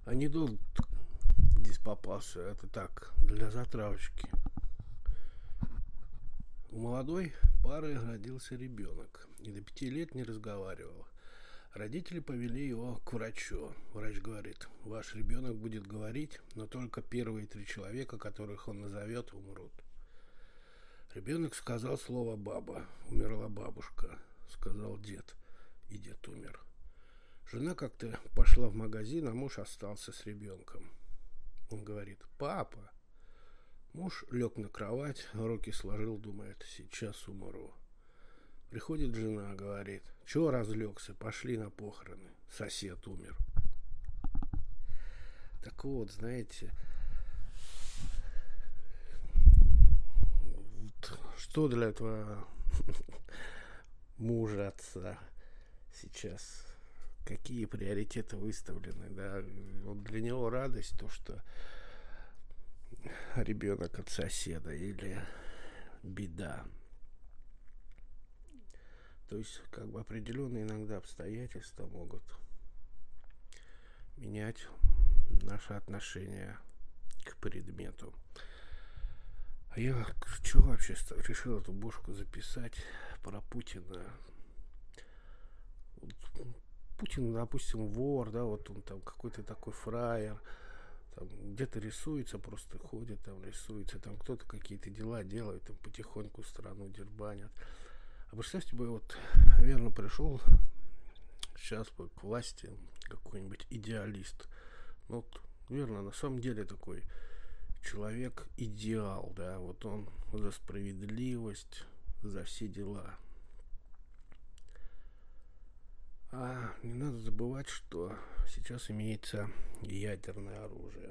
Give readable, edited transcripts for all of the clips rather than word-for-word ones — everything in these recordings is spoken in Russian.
Анекдот здесь попался. Это так, для затравочки. У молодой пары родился ребенок. И до 5 лет не разговаривал. Родители повели его к врачу. Врач говорит: ваш ребенок будет говорить, но только первые 3 человека, которых он назовет, умрут. Ребенок сказал слово «баба». Умерла бабушка. Сказал дед. И дед умер. Жена как-то пошла в магазин, а муж остался с ребенком. Он говорит: папа. Муж лег на кровать, руки сложил, думает: сейчас умру. Приходит жена, говорит: чего разлегся, пошли на похороны, сосед умер. Так вот, знаете, что для этого мужа, отца сейчас, какие приоритеты выставлены, да? Вот для него радость то, что ребенок от соседа, или беда. То есть, как бы определенные иногда обстоятельства могут менять наше отношение к предмету. А я что вообще решил эту бошку записать про Путина? Вот Путин, допустим, вор, да, вот он там какой-то такой фраер, там где-то рисуется, просто ходит, там рисуется, там кто-то какие-то дела делает, там потихоньку страну дербанят. А представьте бы, вот, верно, пришел сейчас бы к власти какой-нибудь идеалист. Ну, вот, верно, на самом деле такой человек идеал, да, вот он за справедливость, за все дела. А не надо забывать, что сейчас имеется ядерное оружие.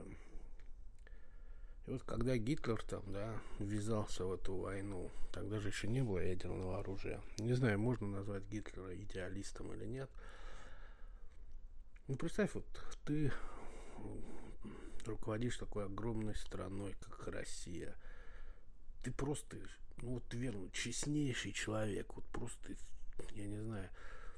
И вот когда Гитлер там, да, ввязался в эту войну, тогда же еще не было ядерного оружия. Не знаю, можно назвать Гитлера идеалистом или нет. Ну, представь, вот ты руководишь такой огромной страной, как Россия. Ты просто, ну вот верно, честнейший человек. Вот просто, я не знаю,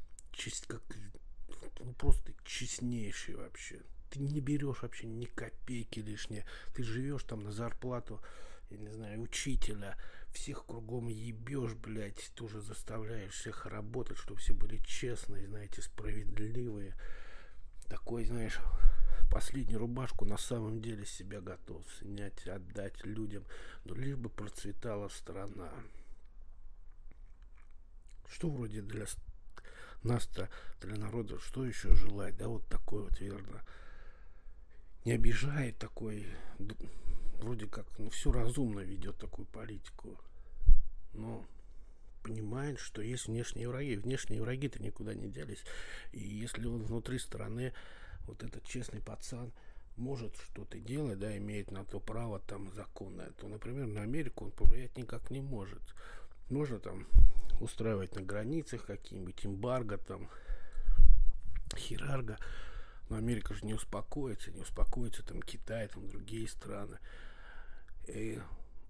ну просто честнейший вообще. Ты не берешь вообще ни копейки лишние. Ты живешь там на зарплату, я не знаю, учителя. Всех кругом ебешь, блядь. Тоже заставляешь всех работать, чтобы все были честные, знаете, справедливые. Такой, знаешь, последнюю рубашку на самом деле себя готов снять, отдать людям. Но лишь бы процветала страна. Что вроде для нас-то, для народа, что еще желать? Да, вот такой вот, верно. Не обижает такой, вроде как, ну, все разумно ведет такую политику. Но понимает, что есть внешние враги. Внешние враги-то никуда не делись. И если он внутри страны, вот этот честный пацан, может что-то делать, да, имеет на то право там законное, то, например, на Америку он повлиять никак не может. Можно там устраивать на границах какие-нибудь эмбарго, там, хирарго. Но Америка же не успокоится там Китай, там другие страны. И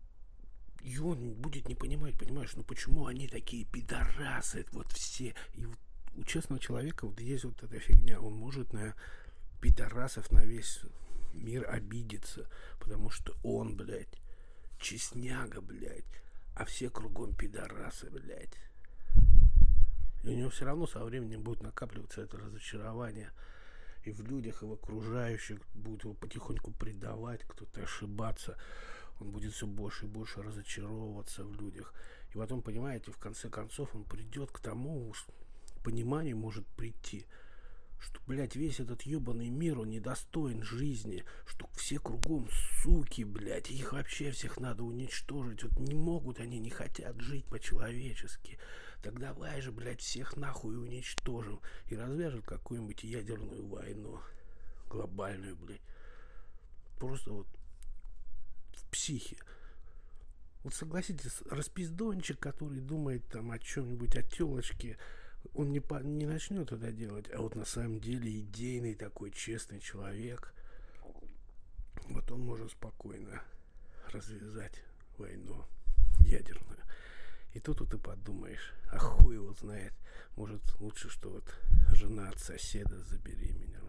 он будет не понимать, понимаешь, ну почему они такие пидорасы, вот все. И вот у честного человека вот есть вот эта фигня, он может на пидорасов на весь мир обидеться, потому что он, блядь, честняга, блядь, а все кругом пидорасы, блядь. И у него все равно со временем будет накапливаться это разочарование и в людях, и в окружающих, будет его потихоньку предавать, кто-то ошибаться, он будет все больше и больше разочаровываться в людях. И потом, понимаете, в конце концов он придет к тому пониманию, может прийти, что, блядь, весь этот ебаный мир, он недостоин жизни, что все кругом суки, блядь, их вообще всех надо уничтожить, вот не могут они, не хотят жить по-человечески, так давай же, блядь, всех нахуй уничтожим и развяжем какую-нибудь ядерную войну, глобальную, блядь, просто вот в психе. Вот согласитесь, распиздончик, который думает там о чем-нибудь, о телочке, он не начнет это делать, а вот на самом деле идейный такой честный человек, вот он может спокойно развязать войну ядерную. И тут вот ты подумаешь, а хуй его знает, может лучше, что вот жена от соседа забеременела.